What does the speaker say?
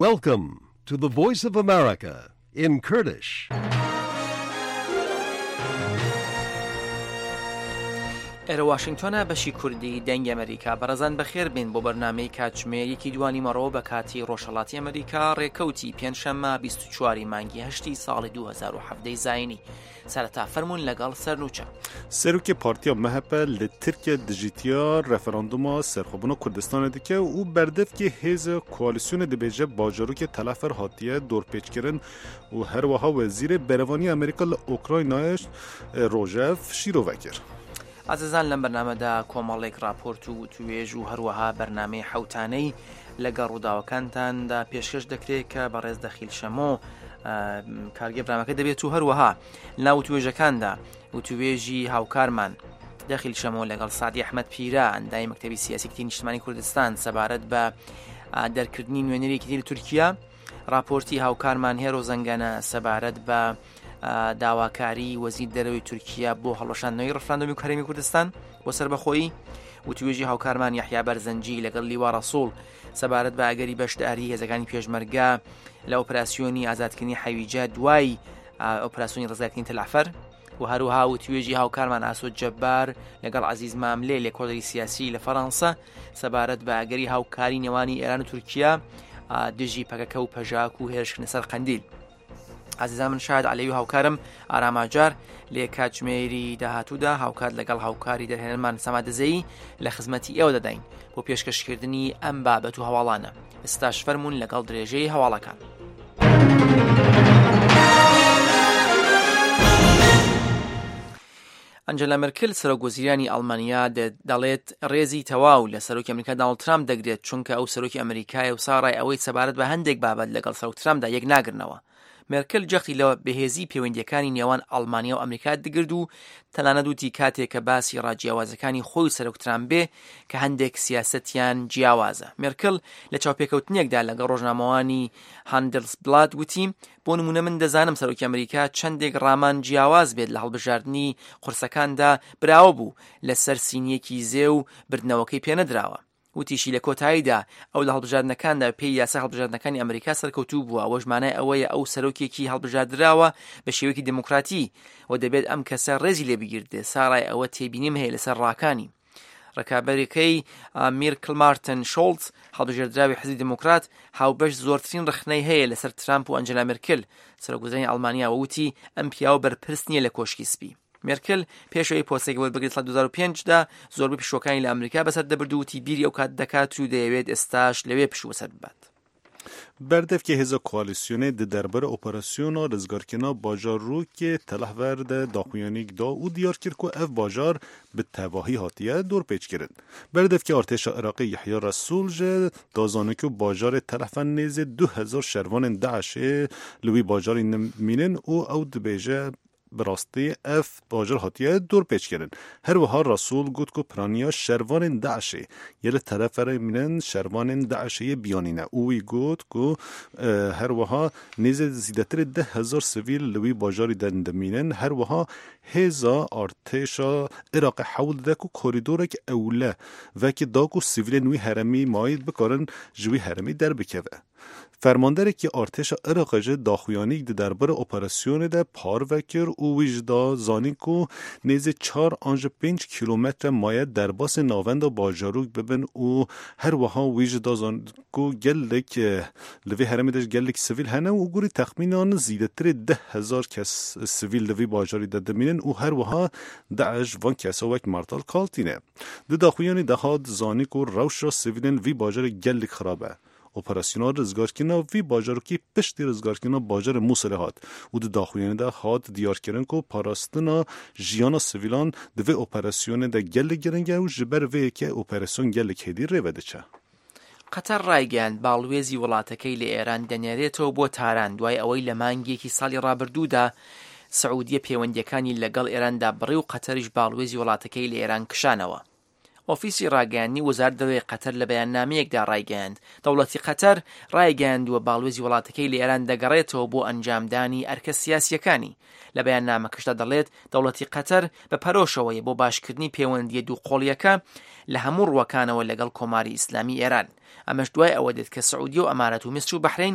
Welcome to the Voice of America in Kurdish. ئێرە واشنگتۆنە بەشی کوردی دەنگی ئەمریکا بەڕێزان بەخێر بین بۆ بەرنامەی کاتژمێرێکی دوانی مەڕۆ بە کاتی ڕۆژهەڵاتی ئەمریکا ڕێکەوتی پێنجشەممە 24 مانگی هەشتی ساڵی 2017 زاینی سەرەتا فەرموون لەگەڵ سەرنوچە سەرۆکی پارتیا مەهەپە لە ترکیە دژیتیا ڕەفەڕەندوما سەرخۆبوونا کوردستانە دکە و بەردەفکی هێزە کۆالیسیۆنە دەبێژە باجاروکی تەلافەر هاتیە دۆرپێچکردن و هەروەها وەزیرە بەرەوانی ئەمریکا لە ئۆکراینایش ڕۆژەف شیرۆڤە کرد. ئازیزان لەم بەرنامەدا کۆمەڵێک راپۆرت و توێژ و هەروەها بەرنامەی حەوتانەی لەگەڵ ڕووداوەکانتاندا پێشکەش دەکرێت کە بەڕێز دەخیل شەمۆ کارگێ برامەکە دەبێت و هەروەها ناو توێژەکاندا و توێژی هاوکارمان دەخیل شەمۆ لەگەڵ سادی ئەحمەد پیرە ئەندای مەکتەبی سیاسی کتی نیشتمانی کوردستان سەبارەت بە دەرکردنی نوێنەرێکی دیری تورکیا راپۆرتی هاوکارمان هێرۆ زەنگەنە سەبارەت بە داواکاری وەزیر دەرەوەی تورکیا بۆ هەڵۆشاندنەوەی ڕەفراندۆمی و هەرێمی کوردستان بۆ سەربەخۆیی و توێژی هاوکارمان یەحیا بەرزەنجی لەگەڵ لیوا ڕەسوڵ سەبارەت بە ئەگەری بەشداری هێزەکانی پێشمەرگە لە ئۆپراسیۆنی ئازادکردنی حەویجە دوای ئۆپراسیۆنی ڕزگارکردنی تەلعفەر و هەروەها و توێژی هاوکارمان ئاسۆد جەبار لەگەڵ عەزیز ماملێ لێکۆڵەری سیاسی لە فەڕەنسا سەبارەت بە ئەگەری هاوکاری نێوانی ئێران و تورکیا دژی پەکەکە و پەژاک و هێرشکردنە سەر قەندیل. عزیزان من شاهد عەلەوی و هاوکارم ئاراماجار لێ کاتژمێری داهاتوودا هاوکات لەگەڵ هاوکاری دەرهێنەرمان سەمادەزەیی لە خزمەتی ئێوە دەداین بۆ پێشکەشکردنی ئەم بابەت و هەواڵانە. ئێستاش فەرموون لەگەڵ درێژەی هەواڵەکان. ئەنجەلا مێرکل سەرۆکوەزیرانی ئەڵمانیا دەڵێت ڕێزی تەواو لە سەرۆکی ئەمریکا دۆناڵد ترامپ دەگرێت چونکە ئەو سەرۆکی ئەمریکایە و ساڕای ئەوەی سەبارەت بە هەندێک بابەت لەگەڵ سەرۆک ترامپدا یەک ناگرنەوە. مێرکل جەختی لە بەهێزی پەیوەندیەکانی نێوان ئەڵمانیا و ئەمریکا دەگرد و تەنانەت وتی کاتێک کە باسی ڕاجیاوازەکانی خۆی سەرۆک ترامپ بێ کە هەندێک سیاسەتیان جیاوازە. مێرکل لە چاوپێکەوتنێکدا لەگەڵ ڕۆژنامەوانی هاندلسبلات وتی بۆ نمونە من دەزانم سەرۆکی ئەمریکا چەندێک ڕامان جیاواز بێت لە هەڵبژاردننی قورسەکاندا براوە بوو لەسەر سینیەکی زێ و بردنەوەکەی پێنەدراوە. وتیشی لە کۆتاییدا ئەو لە هەڵبژاردنەکاندا پێی یاسا هەڵبژاردنەکانی ئەمریکا سەرکەوتوو بووە ئەوەش مانای ئەوەیە ئەو سەرۆکێکی هەڵبژاردراوە بە شێوەیەکی دموکراتی و دەبێت ئەم کەسە ڕێزی لێ بگیردێ ساڕای ئەوە تێبینیم هەیە لەسەر ڕاکانی. ڕکابەرەکەی میرکل مارتن شۆڵتز هەڵبژاردراوی حزبی دموکرات هاوبەش زۆرترین ڕخنەی هەیە لەسەر ترامپ و ئەنجەلا مێرکل سەرۆکوەزیرانی ئەڵمانیا وتی ئەم پیاوە بەرپرس نییە لە کۆشکی سپی. مێرکل پێشەوەی پۆستێکی بۆ بگرێت لە 2005دا زۆربەی پشوەکانی لە ئەمریکا بەسەر دەبرد و وتی بیری ئەو کات دەکات و دەیەوێت ئێستاش لەوێ پشووە سەر ببات. بەردەفکی هێزە کۆالیسیۆنێ دەربەرە ئۆپەراسیۆنا ڕزگارکردنا باجاروکی تەلەفەر داخویانیکدا و دیار کرد که ئەف باجار bi tevahî hatiye dorpêçkirin. Berdevkê artêşa Iraqê Yehya Resûl ji dazanekî û bajarê Telefan nêzê 2000 şervanên Daişê li wî bajarê mînin û ew dibêje براستی اف باجر هاتیه دور پیچ کردن. هر وها رسول گفت که پرانیا شروان داعشی یه طرف مینن شروان داعشی بیانینه. اوی گفت که هر وها نیز زیادتر 10,000 سویل لوی باجری دندمینن. هر وها هزا ارتشا عراق حول دکو کوریدور که اوله و که داکو سویل نوی هرمی ماید بکارن جوی هرمی در بکوه. فرمانداری که ارتش عراق داخویانی درباره اپراسیون ده پار وکر او وجدا زانی کو نیز 4 آنج 5 کیلومتر مایه در باس ناوند باجاروک ببن او هر وها وجدا زان کو گلک لوی هرمیدش گلک سویل هنه او گوری تخمینان زیادتر 10,000 کس سویل لوی باجاری دادمینن او هر وها داعش وان کسا وک مرتال کالتینه ده داخویانی دهاد زانی کو روش را سویلن وی باجار گلک خرابه. اپراسیونال رزگارکردن وی باجاروکی پشتی رزگارکردن باجار موصل هات و د داخویان ده هات دیار کردن کو پاراستنا ژیانا سویلان د اپراسیون ده گل گرنگه و جبر وی که اپراسیون گل کدی ریوده چه. قەتەر ڕایگەیاند باڵوێزی وڵاتەکەی لە ئێران دەنێرێتەوە بۆ تاران دوای ئەوەی لە مانگێکی ساڵی ڕابردوودا سعودیە پەیوەندیەکانی لەگەڵ ئێراندا بڕی و قەتەریش باڵوێزی وڵاتەکەی لە ئێران کشانەوە. ئۆفیسی ڕاگەیاندنی وەزارەتی دەرەوەی قەتەر لە بەیاننامەیەکدا ڕایگەیاند دەوڵەتی قەتەر ڕایگەیاندووە باڵوێزی وڵاتەکەی لە ئێران دەگەڕێتەوە بۆ ئەنجامدانی ئەرکە سیاسیەکانی. لە بەیاننامەکەشدا دەڵێت دەوڵەتی قەتەر بە پەرۆشەوەیە بۆ باشکردنی پەیوەندیە دووقۆڵیەکە لە هەموو ڕووەکانەوە لەگەڵ کۆماری ئیسلامی ئێران. ئەمەش دوای ئەوە دێت کە سعودیە و ئەمارەت و میسر و بەحرین